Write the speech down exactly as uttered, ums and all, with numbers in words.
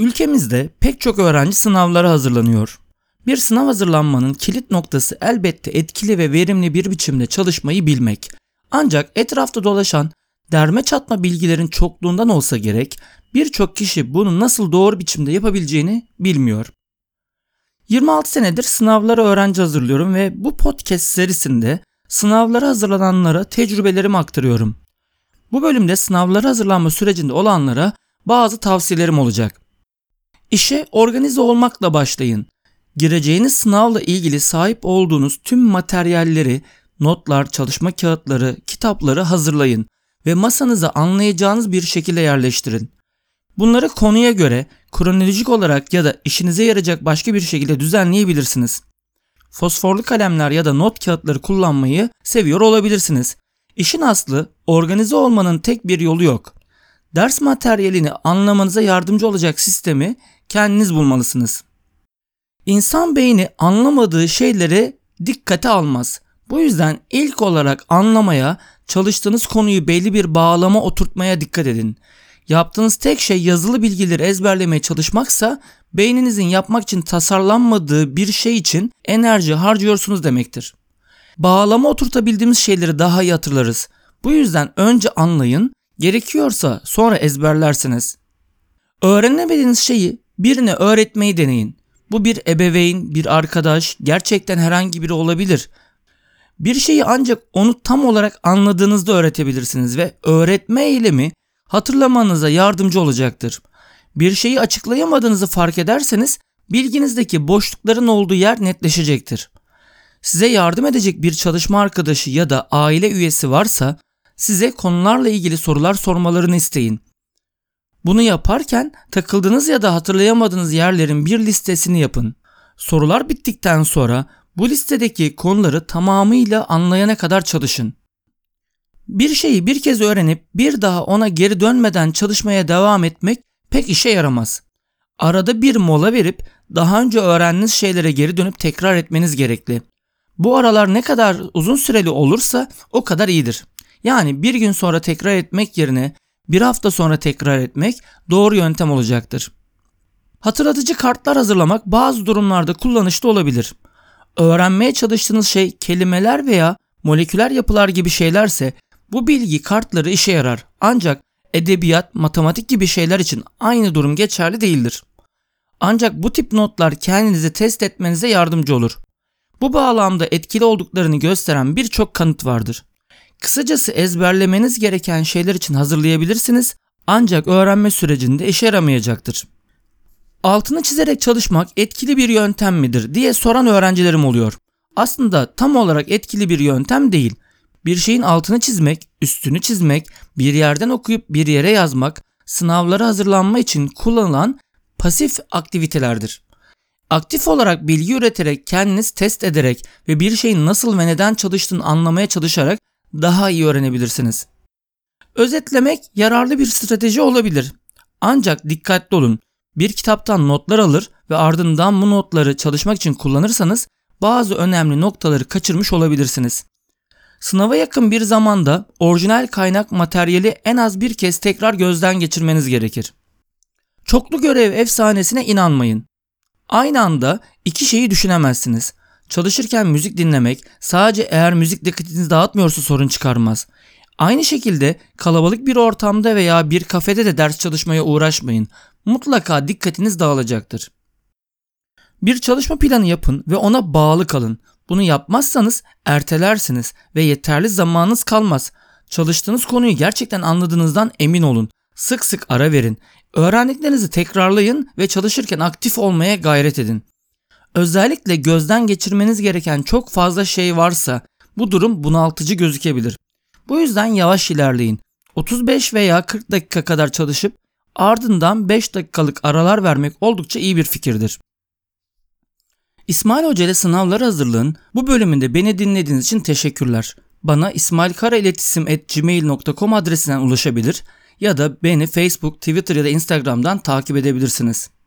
Ülkemizde pek çok öğrenci sınavlara hazırlanıyor. Bir sınav hazırlanmanın kilit noktası elbette etkili ve verimli bir biçimde çalışmayı bilmek. Ancak etrafta dolaşan derme çatma bilgilerin çokluğundan olsa gerek, birçok kişi bunu nasıl doğru biçimde yapabileceğini bilmiyor. yirmi altı senedir sınavlara öğrenci hazırlıyorum ve bu podcast serisinde sınavlara hazırlananlara tecrübelerimi aktarıyorum. Bu bölümde sınavlara hazırlanma sürecinde olanlara bazı tavsiyelerim olacak. İşe organize olmakla başlayın. Gireceğiniz sınavla ilgili sahip olduğunuz tüm materyalleri, notlar, çalışma kağıtları, kitapları hazırlayın ve masanıza anlayacağınız bir şekilde yerleştirin. Bunları konuya göre kronolojik olarak ya da işinize yarayacak başka bir şekilde düzenleyebilirsiniz. Fosforlu kalemler ya da not kağıtları kullanmayı seviyor olabilirsiniz. İşin aslı organize olmanın tek bir yolu yok. Ders materyalini anlamanıza yardımcı olacak sistemi kendiniz bulmalısınız. İnsan beyni anlamadığı şeyleri dikkate almaz. Bu yüzden ilk olarak anlamaya, çalıştığınız konuyu belli bir bağlama oturtmaya dikkat edin. Yaptığınız tek şey yazılı bilgileri ezberlemeye çalışmaksa beyninizin yapmak için tasarlanmadığı bir şey için enerji harcıyorsunuz demektir. Bağlama oturtabildiğimiz şeyleri daha iyi hatırlarız. Bu yüzden önce anlayın, gerekiyorsa sonra ezberlersiniz. Öğrenemediğiniz şeyi birine öğretmeyi deneyin. Bu bir ebeveyn, bir arkadaş, gerçekten herhangi biri olabilir. Bir şeyi ancak onu tam olarak anladığınızda öğretebilirsiniz ve öğretme eylemi hatırlamanıza yardımcı olacaktır. Bir şeyi açıklayamadığınızı fark ederseniz bilginizdeki boşlukların olduğu yer netleşecektir. Size yardım edecek bir çalışma arkadaşı ya da aile üyesi varsa size konularla ilgili sorular sormalarını isteyin. Bunu yaparken takıldığınız ya da hatırlayamadığınız yerlerin bir listesini yapın. Sorular bittikten sonra bu listedeki konuları tamamıyla anlayana kadar çalışın. Bir şeyi bir kez öğrenip bir daha ona geri dönmeden çalışmaya devam etmek pek işe yaramaz. Arada bir mola verip daha önce öğrendiğiniz şeylere geri dönüp tekrar etmeniz gerekli. Bu aralar ne kadar uzun süreli olursa o kadar iyidir. Yani bir gün sonra tekrar etmek yerine bir hafta sonra tekrar etmek doğru yöntem olacaktır. Hatırlatıcı kartlar hazırlamak bazı durumlarda kullanışlı olabilir. Öğrenmeye çalıştığınız şey kelimeler veya moleküler yapılar gibi şeylerse bu bilgi kartları işe yarar. Ancak edebiyat, matematik gibi şeyler için aynı durum geçerli değildir. Ancak bu tip notlar kendinizi test etmenize yardımcı olur. Bu bağlamda etkili olduklarını gösteren birçok kanıt vardır. Kısacası ezberlemeniz gereken şeyler için hazırlayabilirsiniz ancak öğrenme sürecinde işe yaramayacaktır. Altını çizerek çalışmak etkili bir yöntem midir diye soran öğrencilerim oluyor. Aslında tam olarak etkili bir yöntem değil. Bir şeyin altını çizmek, üstünü çizmek, bir yerden okuyup bir yere yazmak, sınavlara hazırlanma için kullanılan pasif aktivitelerdir. Aktif olarak bilgi üreterek, kendiniz test ederek ve bir şeyin nasıl ve neden çalıştığını anlamaya çalışarak daha iyi öğrenebilirsiniz. Özetlemek yararlı bir strateji olabilir. Ancak dikkatli olun. Bir kitaptan notlar alır ve ardından bu notları çalışmak için kullanırsanız bazı önemli noktaları kaçırmış olabilirsiniz. Sınava yakın bir zamanda orijinal kaynak materyali en az bir kez tekrar gözden geçirmeniz gerekir. Çoklu görev efsanesine inanmayın. Aynı anda iki şeyi düşünemezsiniz. Çalışırken müzik dinlemek sadece eğer müzik dikkatinizi dağıtmıyorsa sorun çıkarmaz. Aynı şekilde kalabalık bir ortamda veya bir kafede de ders çalışmaya uğraşmayın. Mutlaka dikkatiniz dağılacaktır. Bir çalışma planı yapın ve ona bağlı kalın. Bunu yapmazsanız ertelersiniz ve yeterli zamanınız kalmaz. Çalıştığınız konuyu gerçekten anladığınızdan emin olun. Sık sık ara verin. Öğrendiklerinizi tekrarlayın ve çalışırken aktif olmaya gayret edin. Özellikle gözden geçirmeniz gereken çok fazla şey varsa bu durum bunaltıcı gözükebilir. Bu yüzden yavaş ilerleyin. otuz beş veya kırk dakika kadar çalışıp ardından beş dakikalık aralar vermek oldukça iyi bir fikirdir. İsmail Hoca ile sınavlara hazırlığın bu bölümünde beni dinlediğiniz için teşekkürler. Bana ismailkarailetişim at gmail nokta com adresinden ulaşabilir ya da beni Facebook, Twitter ya da Instagram'dan takip edebilirsiniz.